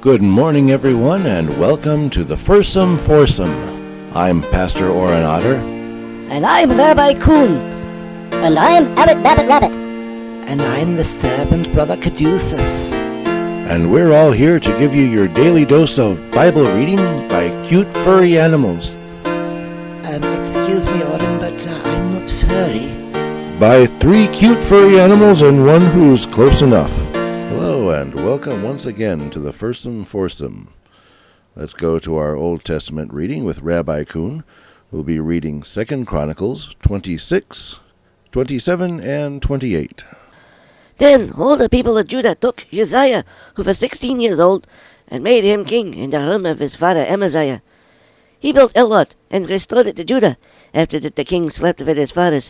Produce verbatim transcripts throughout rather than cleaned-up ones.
Good morning, everyone, and welcome to the Fursome Foursome. I'm Pastor Oren Otter. And I'm Rabbi Kuhn. And I'm Abbot Babbitt Rabbit. And I'm the servant Brother Caduceus. And we're all here to give you your daily dose of Bible reading by cute furry animals. Um, excuse me, Oren, but uh, I'm not furry. By three cute furry animals and one who's close enough. Hello, and welcome once again to the Fursome Foursome. Let's go to our Old Testament reading with Rabbi Kuhn. We'll be reading Second Chronicles twenty-six, twenty-seven, and twenty-eight. Then all the people of Judah took Uzziah, who was sixteen years old, and made him king in the room of his father Amaziah. He built Elot and restored it to Judah, after that the king slept with his fathers.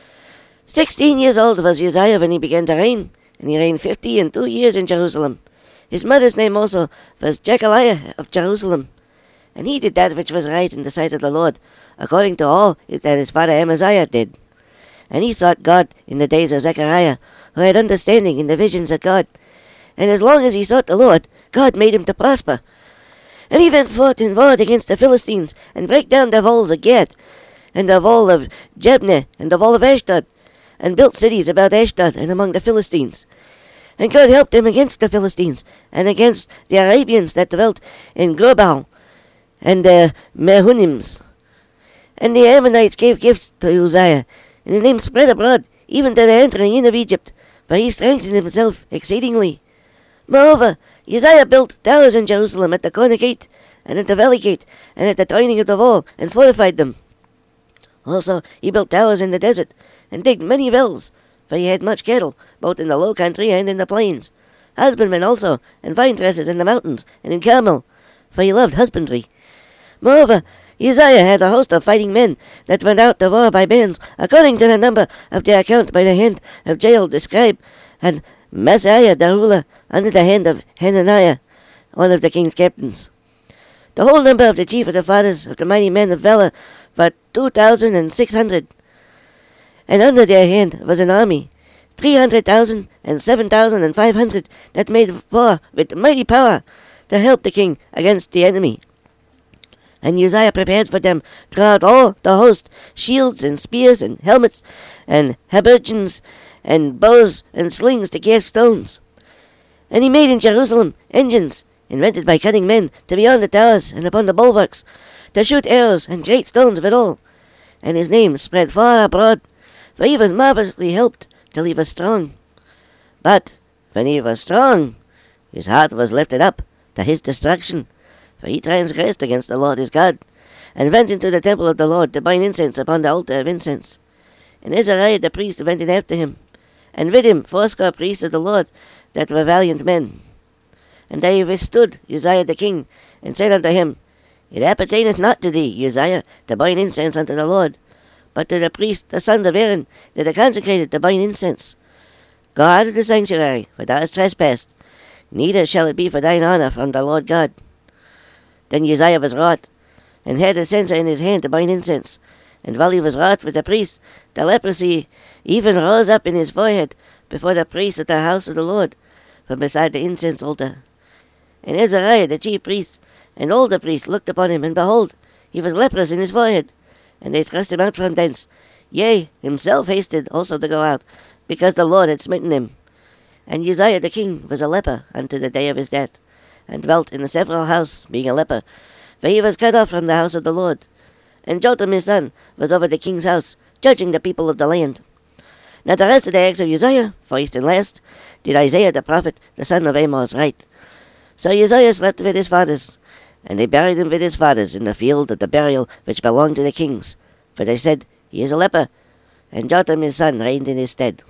Sixteen years old was Uzziah when he began to reign, and he reigned fifty and two years in Jerusalem. His mother's name also was Jechaliah of Jerusalem. And he did that which was right in the sight of the Lord, according to all that his father Amaziah did. And he sought God in the days of Zechariah, who had understanding in the visions of God. And as long as he sought the Lord, God made him to prosper. And he went forth and warred against the Philistines, and brake down the walls of Gath, and the wall of Jabneh, and the wall of Ashdod, and built cities about Ashdod and among the Philistines. And God helped him against the Philistines, and against the Arabians that dwelt in Gurbaal, and the Mehunims. And the Ammonites gave gifts to Uzziah, and his name spread abroad, even to the entering in of Egypt, for he strengthened himself exceedingly. Moreover, Uzziah built towers in Jerusalem at the corner gate, and at the valley gate, and at the turning of the wall, and fortified them. Also he built towers in the desert, and digged many wells, for he had much cattle, both in the low country and in the plains, husbandmen also, and vine dressers in the mountains, and in Carmel, for he loved husbandry. Moreover, Uzziah had a host of fighting men that went out to war by bands, according to the number of their account by the hand of Jael the scribe, and Maaseiah the ruler, under the hand of Hananiah, one of the king's captains. The whole number of the chief of the fathers of the mighty men of valor were two thousand and six hundred. And under their hand was an army, three hundred thousand and seven thousand and five hundred, that made war with mighty power to help the king against the enemy. And Uzziah prepared for them throughout all the host shields and spears and helmets and habergeons and bows and slings to cast stones. And he made in Jerusalem engines, invented by cunning men, to be on the towers and upon the bulwarks, to shoot arrows and great stones withal. And his name spread far abroad, for he was marvellously helped till he was strong. But when he was strong, his heart was lifted up to his destruction, for he transgressed against the Lord his God, and went into the temple of the Lord to burn incense upon the altar of incense. And Azariah the priest went in after him, and with him fourscore priests of the Lord that were valiant men. And they withstood Uzziah the king, and said unto him, It appertaineth not to thee, Uzziah, to burn incense unto the Lord, but to the priests, the sons of Aaron, that are consecrated to burn incense. Guard the sanctuary, for thou hast trespassed, neither shall it be for thine honour from the Lord God. Then Uzziah was wroth, and had a censer in his hand to burn incense. And while he was wroth with the priests, the leprosy even rose up in his forehead before the priests at the house of the Lord, from beside the incense altar. And Azariah the chief priest, and all the priests looked upon him, and behold, he was leprous in his forehead. And they thrust him out from thence. Yea, himself hasted also to go out, because the Lord had smitten him. And Uzziah the king was a leper unto the day of his death, and dwelt in a several house, being a leper, for he was cut off from the house of the Lord. And Jotham his son was over the king's house, judging the people of the land. Now the rest of the acts of Uzziah, first and last, did Isaiah the prophet, the son of Amos, write. So Uzziah slept with his fathers, and they buried him with his fathers in the field of the burial which belonged to the kings. For they said, He is a leper. And Jotham his son reigned in his stead.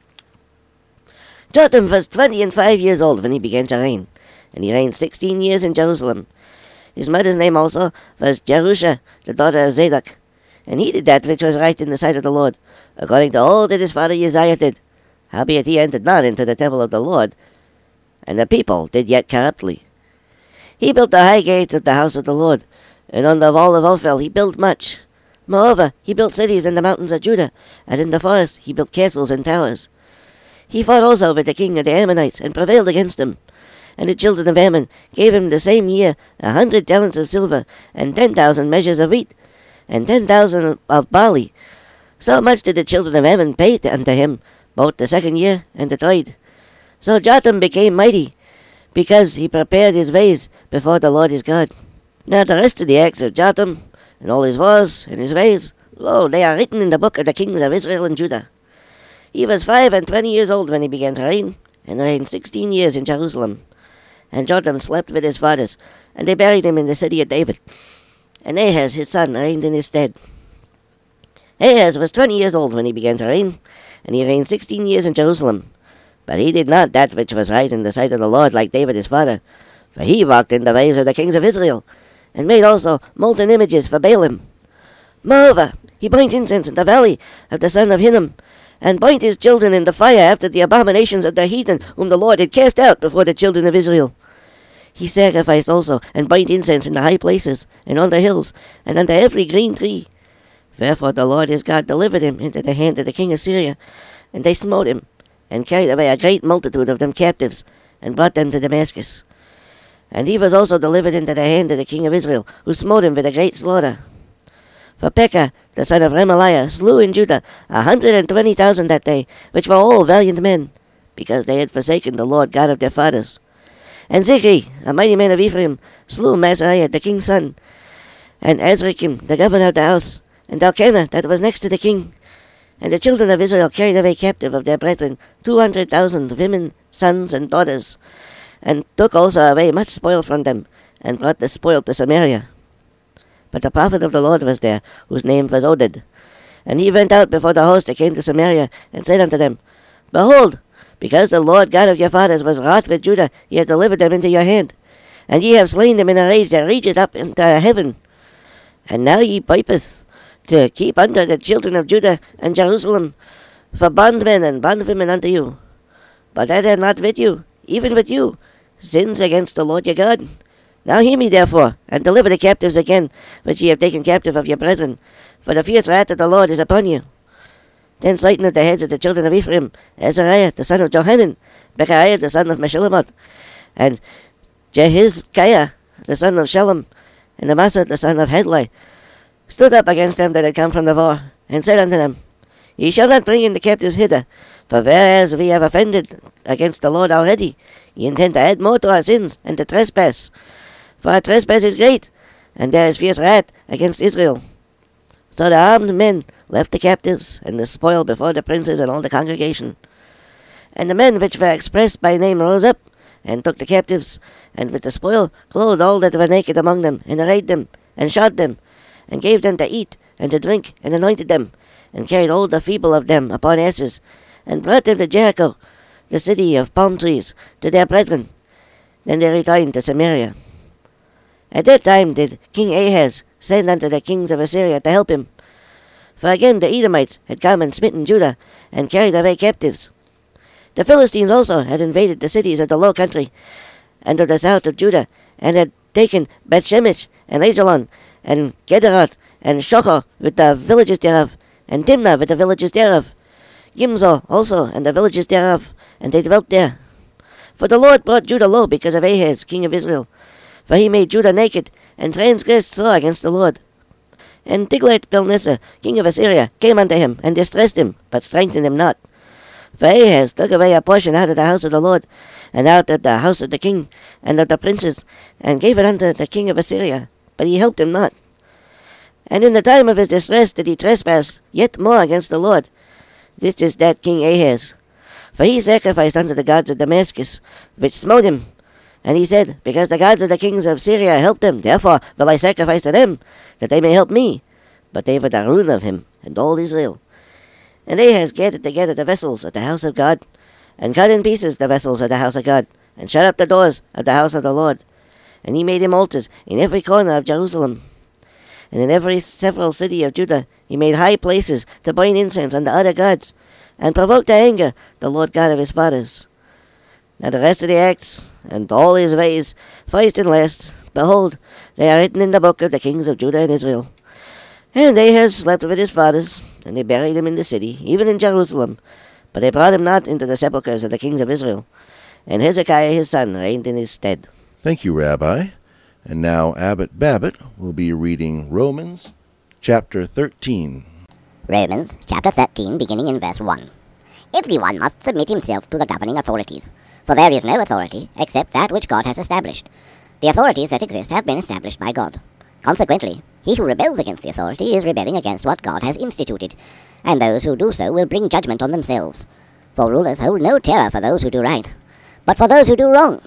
Jotham was twenty and five years old when he began to reign, and he reigned sixteen years in Jerusalem. His mother's name also was Jerusha, the daughter of Zadok. And he did that which was right in the sight of the Lord, according to all that his father Uzziah did. Howbeit he entered not into the temple of the Lord, and the people did yet corruptly. He built the high gate of the house of the Lord, and on the wall of Ophel he built much. Moreover, he built cities in the mountains of Judah, and in the forest he built castles and towers. He fought also with the king of the Ammonites, and prevailed against him. And the children of Ammon gave him the same year a hundred talents of silver, and ten thousand measures of wheat, and ten thousand of barley. So much did the children of Ammon pay unto him, both the second year and the third. So Jotham became mighty, because he prepared his ways before the Lord his God. Now the rest of the acts of Jotham, and all his wars and his ways, lo, they are written in the book of the kings of Israel and Judah. He was five and twenty years old when he began to reign, and reigned sixteen years in Jerusalem. And Jotham slept with his fathers, and they buried him in the city of David. And Ahaz his son reigned in his stead. Ahaz was twenty years old when he began to reign, and he reigned sixteen years in Jerusalem. But he did not that which was right in the sight of the Lord like David his father, for he walked in the ways of the kings of Israel, and made also molten images for Baalim. Moreover, he burnt incense in the valley of the son of Hinnom, and burnt his children in the fire after the abominations of the heathen whom the Lord had cast out before the children of Israel. He sacrificed also, and burnt incense in the high places, and on the hills, and under every green tree. Therefore the Lord his God delivered him into the hand of the king of Syria, and they smote him, and carried away a great multitude of them captives, and brought them to Damascus. And he was also delivered into the hand of the king of Israel, who smote him with a great slaughter. For Pekah, the son of Remaliah, slew in Judah a hundred and twenty thousand that day, which were all valiant men, because they had forsaken the Lord God of their fathers. And Zichri, a mighty man of Ephraim, slew Maaseiah the king's son, and Azrikam the governor of the house, and Elkanah that was next to the king. And the children of Israel carried away captive of their brethren two hundred thousand women, sons, and daughters, and took also away much spoil from them, and brought the spoil to Samaria. But the prophet of the Lord was there, whose name was Oded. And he went out before the host that came to Samaria, and said unto them, Behold, because the Lord God of your fathers was wroth with Judah, he hath delivered them into your hand, and ye have slain them in a rage that reacheth up into heaven. And now ye purpose to keep under the children of Judah and Jerusalem for bondmen and bondwomen unto you. But that are not with you, even with you, sins against the Lord your God. Now hear me therefore, and deliver the captives again, which ye have taken captive of your brethren, for the fierce wrath of the Lord is upon you. Then smitten of the heads of the children of Ephraim, Azariah the son of Johanan, Bechaiah the son of Meshillemoth, and Jehizkiah the son of Shalom, and Amasa the son of Hedli, stood up against them that had come from the war, and said unto them, Ye shall not bring in the captives hither, for whereas we have offended against the Lord already, ye intend to add more to our sins and to trespass. For our trespass is great, and there is fierce wrath against Israel. So the armed men left the captives and the spoil before the princes and all the congregation. And the men which were expressed by name rose up, and took the captives, and with the spoil clothed all that were naked among them, and arrayed them, and shod them, and gave them to eat and to drink, and anointed them, and carried all the feeble of them upon asses, and brought them to Jericho, the city of palm trees, to their brethren. Then they returned to Samaria. At that time did King Ahaz send unto the kings of Assyria to help him. For again the Edomites had come and smitten Judah, and carried away captives. The Philistines also had invaded the cities of the low country, and of the south of Judah, and had taken Bethshemesh, and Ajalon, and Gederoth, and Shocho with the villages thereof, and Dimnah with the villages thereof, Gimzo also, and the villages thereof, and they dwelt there. For the Lord brought Judah low because of Ahaz, king of Israel, for he made Judah naked, and transgressed sore against the Lord. And Tiglath-Pileser, king of Assyria, came unto him, and distressed him, but strengthened him not. For Ahaz took away a portion out of the house of the Lord, and out of the house of the king, and of the princes, and gave it unto the king of Assyria, but he helped him not. And in the time of his distress did he trespass yet more against the Lord. This is that King Ahaz. For he sacrificed unto the gods of Damascus, which smote him. And he said, Because the gods of the kings of Syria helped him, therefore will I sacrifice to them, that they may help me. But they were the ruin of him, and all Israel. And Ahaz gathered together the vessels of the house of God, and cut in pieces the vessels of the house of God, and shut up the doors of the house of the Lord. And he made him altars in every corner of Jerusalem. And in every several city of Judah he made high places to burn incense unto other gods, and provoked to anger the Lord God of his fathers. Now the rest of the acts, and all his ways, first and last, behold, they are written in the book of the kings of Judah and Israel. And Ahaz slept with his fathers, and they buried him in the city, even in Jerusalem, but they brought him not into the sepulchres of the kings of Israel. and Hezekiah his son reigned in his stead. Thank you, Rabbi. And now Abbot Babbitt will be reading Romans chapter thirteen. Romans chapter thirteen, beginning in verse one. Everyone must submit himself to the governing authorities, for there is no authority except that which God has established. The authorities that exist have been established by God. Consequently, he who rebels against the authority is rebelling against what God has instituted, and those who do so will bring judgment on themselves. For rulers hold no terror for those who do right, but for those who do wrong.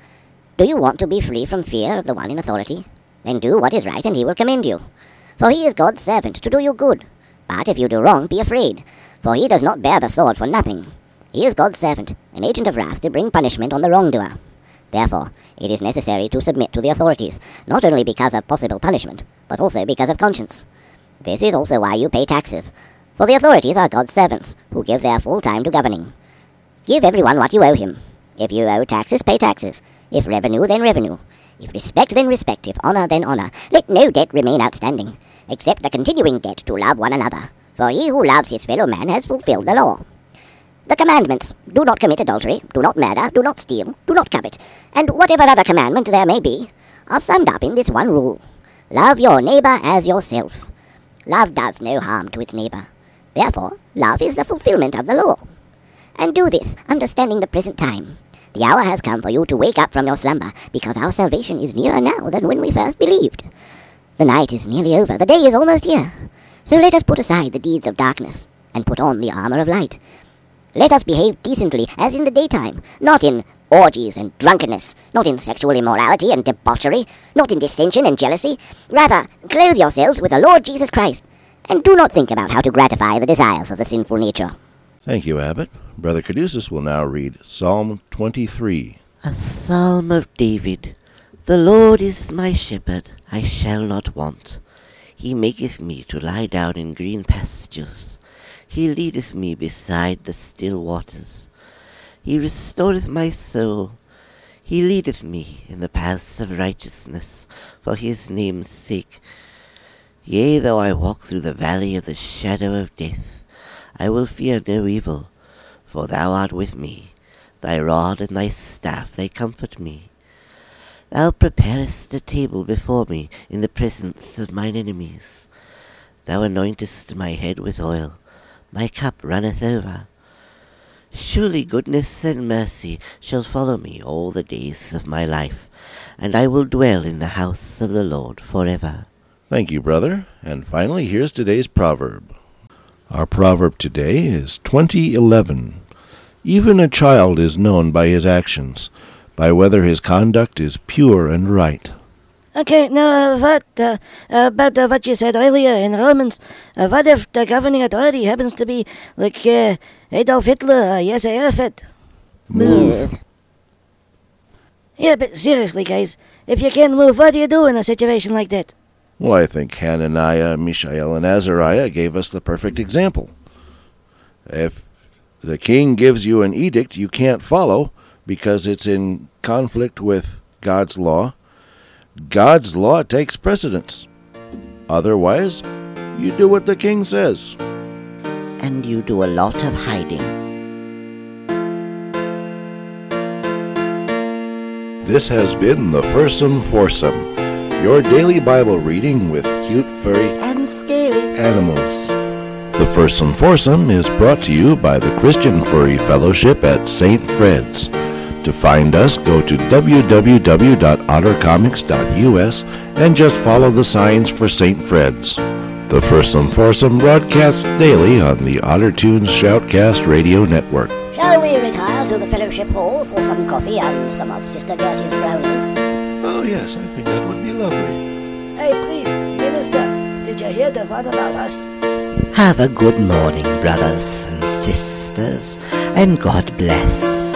Do you want to be free from fear of the one in authority? Then do what is right, and he will commend you. For he is God's servant to do you good. But if you do wrong, be afraid, for he does not bear the sword for nothing. He is God's servant, an agent of wrath to bring punishment on the wrongdoer. Therefore, it is necessary to submit to the authorities, not only because of possible punishment, but also because of conscience. This is also why you pay taxes, for the authorities are God's servants, who give their full time to governing. Give everyone what you owe him. If you owe taxes, pay taxes. If revenue, then revenue. If respect, then respect. If honor, then honor. Let no debt remain outstanding, except the continuing debt to love one another. For he who loves his fellow man has fulfilled the law. The commandments: do not commit adultery, do not murder, do not steal, do not covet, and whatever other commandment there may be, are summed up in this one rule: love your neighbor as yourself. Love does no harm to its neighbor. Therefore, love is the fulfillment of the law. And do this, understanding the present time. The hour has come for you to wake up from your slumber, because our salvation is nearer now than when we first believed. The night is nearly over, the day is almost here. So let us put aside the deeds of darkness, and put on the armor of light. Let us behave decently, as in the daytime, not in orgies and drunkenness, not in sexual immorality and debauchery, not in dissension and jealousy. Rather, clothe yourselves with the Lord Jesus Christ, and do not think about how to gratify the desires of the sinful nature. Thank you, Abbot. Brother Caduceus will now read Psalm twenty-three. A psalm of David. The Lord is my shepherd, I shall not want. He maketh me to lie down in green pastures. He leadeth me beside the still waters. He restoreth my soul. He leadeth me in the paths of righteousness, for his name's sake. Yea, though I walk through the valley of the shadow of death, I will fear no evil, for thou art with me. Thy rod and thy staff, they comfort me. Thou preparest a table before me in the presence of mine enemies. Thou anointest my head with oil. My cup runneth over. Surely goodness and mercy shall follow me all the days of my life, and I will dwell in the house of the Lord forever. Thank you, brother. And finally, here's today's proverb. Our proverb today is twenty eleven. Even a child is known by his actions, by whether his conduct is pure and right. Okay, now uh, what uh, about uh, what you said earlier in Romans? Uh, what if the governing authority happens to be like uh, Adolf Hitler or Yasser Arafat? Move. Yeah, but seriously, guys, if you can't move, what do you do in a situation like that? Well, I think Hananiah, Mishael, and Azariah gave us the perfect example. If the king gives you an edict you can't follow because it's in conflict with God's law, God's law takes precedence. Otherwise, you do what the king says. And you do a lot of hiding. This has been the Fursome Foursome, your daily Bible reading with cute, furry, And scaly. animals. The Fursome Foursome is brought to you by the Christian Furry Fellowship at Saint Fred's. To find us, go to w w w dot otter comics dot u s and just follow the signs for Saint Fred's. The Fursome Foursome broadcasts daily on the OtterTunes Shoutcast Radio Network. Shall we retire to the fellowship hall for some coffee and some of Sister Gertie's brownies? Oh yes, I think that would be lovely. Hey, please, Minister, did you hear the one about us? Have a good morning, brothers and sisters, and God bless.